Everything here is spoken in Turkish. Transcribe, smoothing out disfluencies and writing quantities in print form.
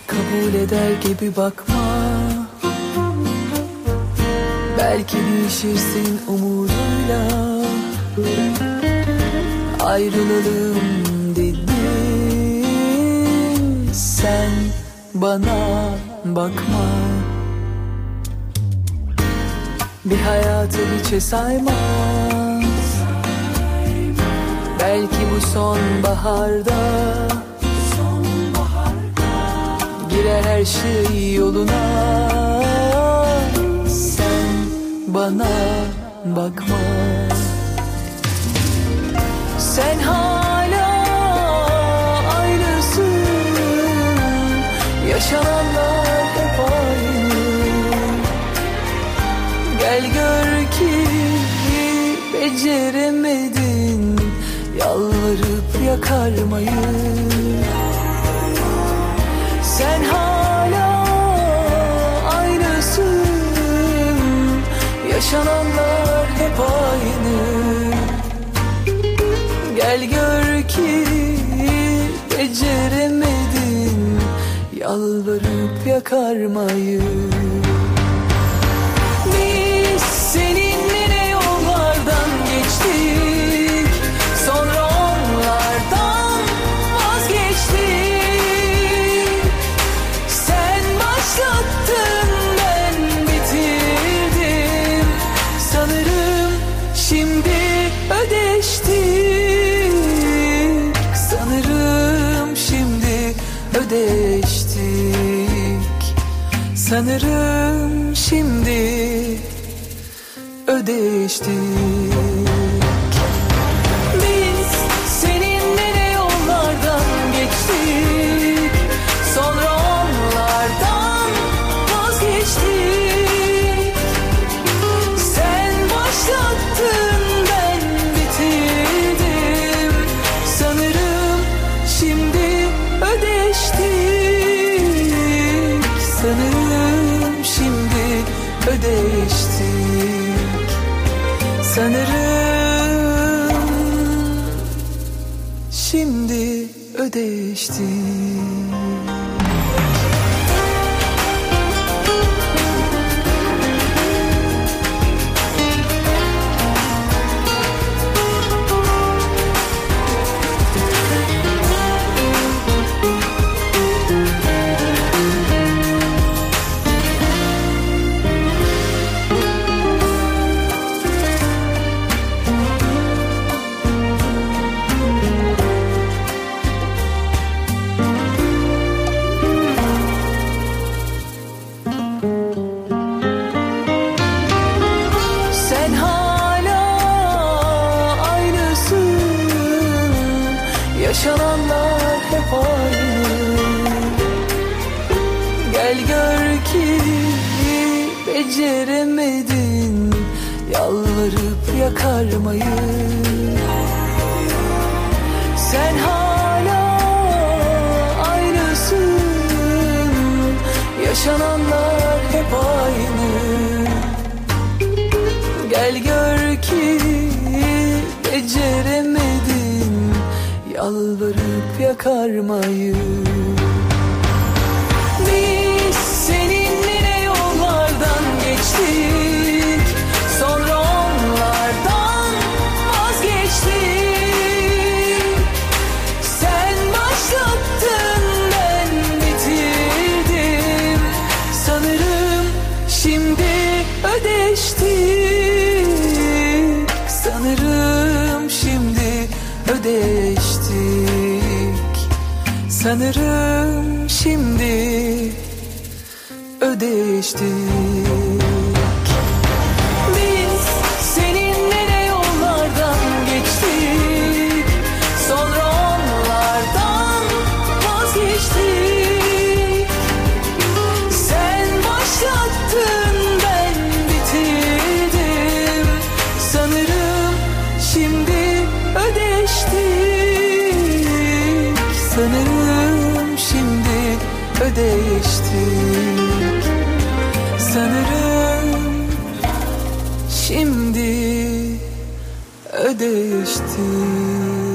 kabul eder gibi bakma. Belki değişirsin umuduyla. Ayrılalım dedim, sen bana bakma. Bir hayatı hiçe saymaz. Belki bu sonbaharda girer her şey yoluna. Sen bana bakma. Sen hala aynısın. Yaşananlar hep aynı. Gel gör ki beceremedin yalvarıp yakarmayı. Sen hala aynısın. Yaşananlar hep aynı. Gel gör ki beceremedin yalvarıp yakarmayı. Biz seninle ne yollardan geçtik, sonra onlardan vazgeçtik. Sen başlattın, ben bitirdim. Sanırım şimdi ödeştik. Sanırım şimdi ödeştik. Sanırım şimdi ödeştik. Biz seninle ne yollardan geçtik, sonra onlardan vazgeçtik. Sen başlattın, ben bitirdim. Sanırım şimdi ödeştik. Sanırım şimdi ödeştik. Sanırım şimdi ödeştik. Sen hala aynısın. Yaşananlar hep aynı. Gel gör ki beceremedin yalvarıp yakarmayı. Sen hala aynısın. Yaşananlar hep aynı. Gel gör ki beceremedin yalvarıp yakarmayı. Biz seninle ne yollardan geçtik, sonra onlardan vazgeçtik. Sen başlattın, ben bitirdim. Sanırım şimdi ödeştik. Sanırım şimdi ödeştik. Sanırım şimdi ödeştik. Biz seninle ne yollardan geçtik, sonra onlardan vazgeçtik. Sen başlattın, ben bitirdim. Sanırım şimdi ödeştik. Sanırım şimdi ödeştik. Sanırım şimdi ödeştik.